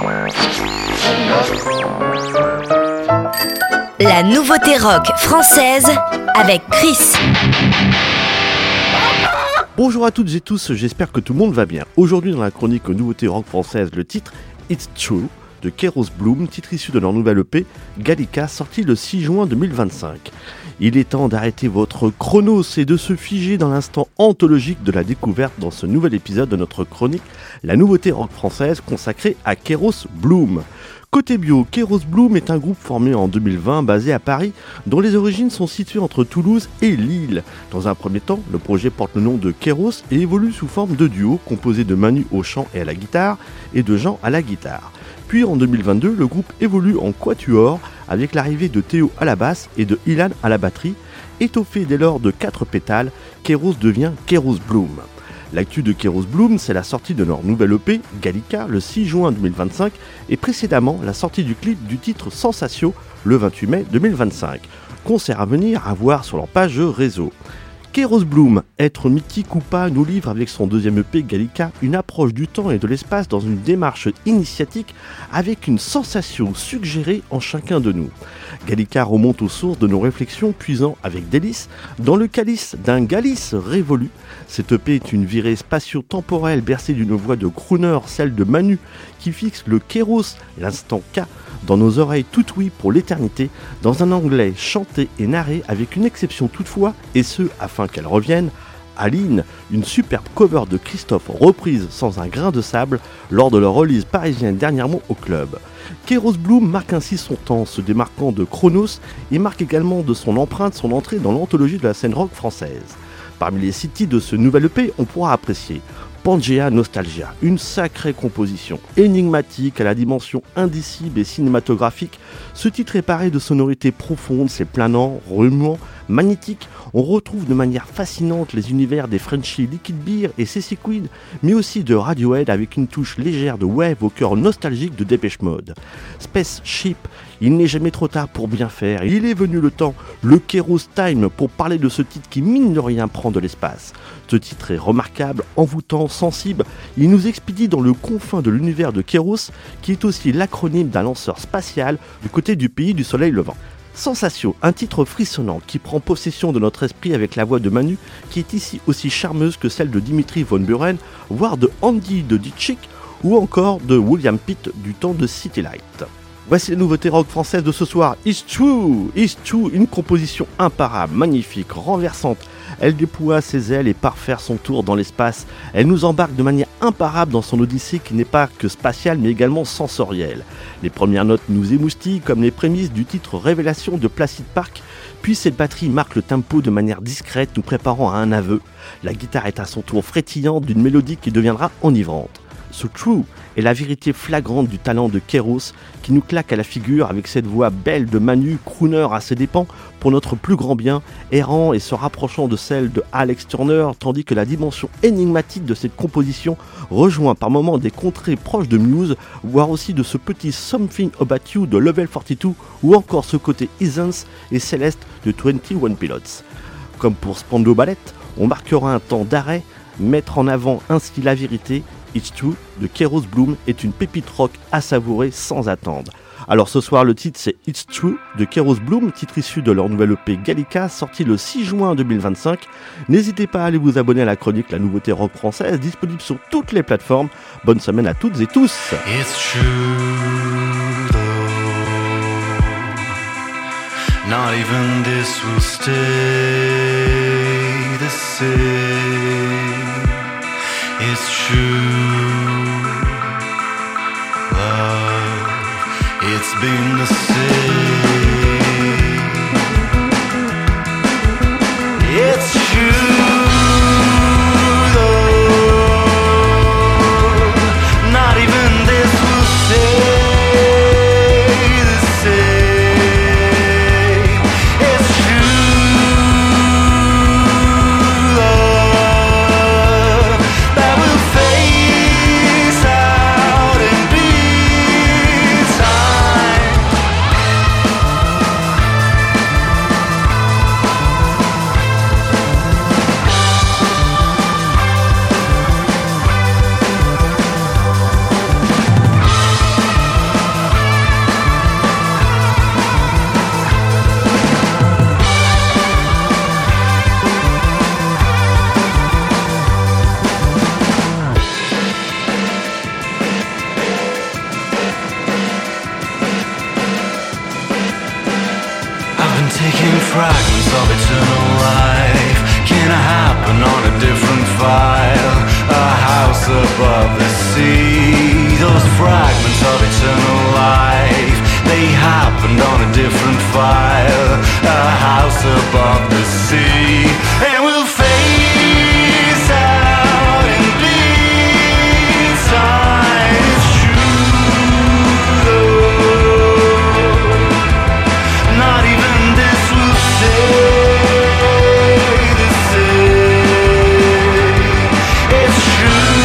La nouveauté rock française avec Chris. Bonjour à toutes et tous, j'espère que tout le monde va bien. Aujourd'hui dans la chronique nouveauté rock française, le titre It's True de Keros Bloom, titre issu de leur nouvelle EP Gallica, sorti le 6 juin 2025. Il est temps d'arrêter votre chronos et de se figer dans l'instant anthologique de la découverte dans ce nouvel épisode de notre chronique La nouveauté rock française consacrée à Keros Bloom. Côté bio, Keros Bloom est un groupe formé en 2020 basé à Paris dont les origines sont situées entre Toulouse et Lille. Dans un premier temps, le projet porte le nom de Keros et évolue sous forme de duo composé de Manu au chant et à la guitare et de Jean à la guitare. Puis en 2022, le groupe évolue en quatuor avec l'arrivée de Théo à la basse et de Ilan à la batterie. Étoffé dès lors de 4 pétales, Keros devient Keros Bloom. L'actu de Keros Bloom, c'est la sortie de leur nouvelle EP, Gallica, le 6 juin 2025, et précédemment la sortie du clip du titre Sensatio, le 28 mai 2025. Concert à venir à voir sur leur page réseau. Keros Bloom, être mythique ou pas, nous livre avec son deuxième EP Gallica une approche du temps et de l'espace dans une démarche initiatique avec une sensation suggérée en chacun de nous. Gallica remonte aux sources de nos réflexions puisant avec délice dans le calice d'un Galice révolu. Cette EP est une virée spatio-temporelle bercée d'une voix de crooner, celle de Manu, qui fixe le Keros, l'instant K, dans nos oreilles tout ouïes pour l'éternité, dans un anglais chanté et narré avec une exception toutefois, et ce afin qu'elle revienne, Aline, une superbe cover de Christophe reprise sans un grain de sable lors de leur release parisienne dernièrement au club. Keros Bloom marque ainsi son temps, se démarquant de Chronos et marque également de son empreinte son entrée dans l'anthologie de la scène rock française. Parmi les 6 titres de ce nouvel EP, on pourra apprécier Pangea Nostalgia, une sacrée composition, énigmatique à la dimension indicible et cinématographique. Ce titre est paré de sonorités profondes, c'est planant, remuant, magnétique. On retrouve de manière fascinante les univers des Frenchies Liquid Beer et CC Queen, mais aussi de Radiohead avec une touche légère de wave au cœur nostalgique de Depeche Mode. Spaceship, il n'est jamais trop tard pour bien faire. Il est venu le temps, le Keros Time, pour parler de ce titre qui mine de rien prend de l'espace. Ce titre est remarquable, envoûtant, sensible. Il nous expédie dans le confin de l'univers de Keros, qui est aussi l'acronyme d'un lanceur spatial du côté du pays du soleil levant. Sensatio, un titre frissonnant qui prend possession de notre esprit avec la voix de Manu, qui est ici aussi charmeuse que celle de Dimitri Von Buren, voire de Andy de Ditchik, ou encore de William Pitt du temps de City Light. Voici la nouveauté rock française de ce soir, It's True, une composition imparable, magnifique, renversante. Elle déploie ses ailes et part faire son tour dans l'espace. Elle nous embarque de manière imparable dans son odyssée qui n'est pas que spatiale mais également sensorielle. Les premières notes nous émoustillent comme les prémices du titre Révélation de Placid Park, puis cette batterie marque le tempo de manière discrète nous préparant à un aveu. La guitare est à son tour frétillante d'une mélodie qui deviendra enivrante. Ce True est la vérité flagrante du talent de Keros qui nous claque à la figure avec cette voix belle de Manu, crooner à ses dépens pour notre plus grand bien, errant et se rapprochant de celle de Alex Turner, tandis que la dimension énigmatique de cette composition rejoint par moments des contrées proches de Muse, voire aussi de ce petit Something About You de Level 42 ou encore ce côté Isons et Céleste de 21 Pilots. Comme pour Spandau Ballet, on marquera un temps d'arrêt, mettre en avant ainsi la vérité. It's True de Keros Bloom est une pépite rock à savourer sans attendre. Alors ce soir le titre c'est It's True de Keros Bloom, titre issu de leur nouvelle EP Gallica, sorti le 6 juin 2025. N'hésitez pas à aller vous abonner à la chronique La nouveauté rock française, disponible sur toutes les plateformes. Bonne semaine à toutes et tous. It's true though, not even this will stay the same. It's true, love, it's been the same. It's true, though, not even this will stay the same. It's true, love, that will phase out and be time. fragments of eternal life can happen on a different file, a house above the sea. Those fragments of eternal life, they happened on a different file, a house above the sea. And we'll phase out in bleed time. It's true though, not even this will stay the same. It's true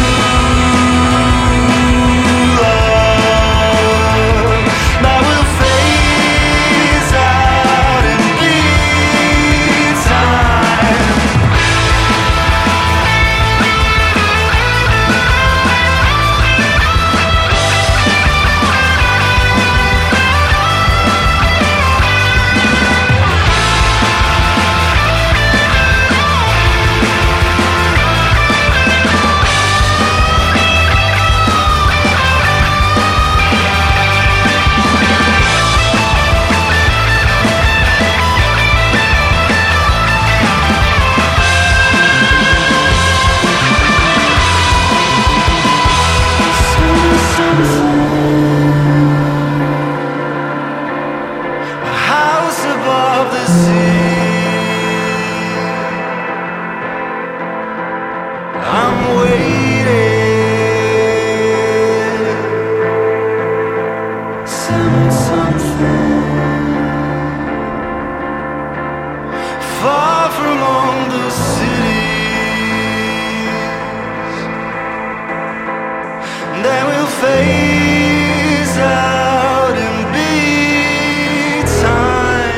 love that will phase out in bleed time. A house above the sea. I'm waiting. Something far from all the cities that will phase out in beat time.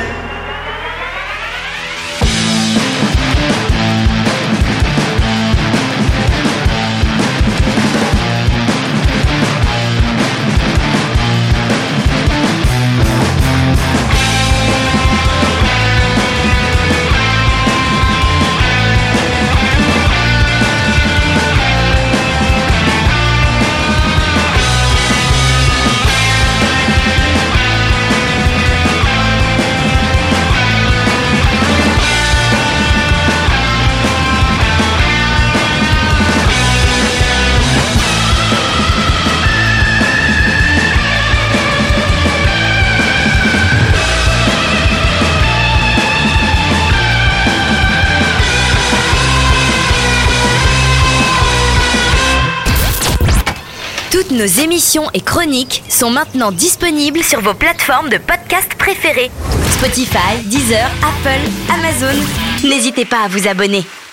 Toutes nos émissions et chroniques sont maintenant disponibles sur vos plateformes de podcast préférées. Spotify, Deezer, Apple, Amazon. N'hésitez pas à vous abonner.